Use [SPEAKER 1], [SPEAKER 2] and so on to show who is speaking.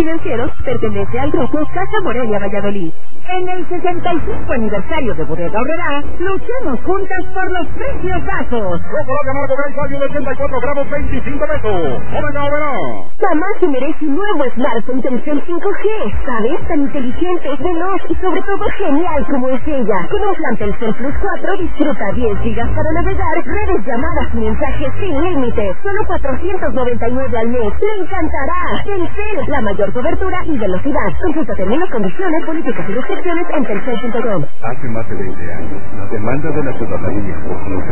[SPEAKER 1] financieros pertenece al grupo Casa Morelia Valladolid.
[SPEAKER 2] En el 65 aniversario de Bodega Aurrerá, luchemos juntas por los precios bajos.
[SPEAKER 3] Chocolate amargo Blanco de 84 gramos, 25 pesos. Bodega Aurrerá.
[SPEAKER 1] Mamá se merece un nuevo smartphone Telcel 5G, ¿sabes? Tan inteligente, veloz y sobre todo genial como es ella. Con un plan Telcel Plus 4 disfruta 10 gigas para navegar, redes, llamadas y mensajes sin límite. Solo 499 al mes. ¡Le encantará! Telcel, la mayor cobertura y velocidad. Consulta términos, condiciones, políticas y restricciones en telcel.com.
[SPEAKER 4] Hace más de 20 años, la demanda de la ciudadanía por conocer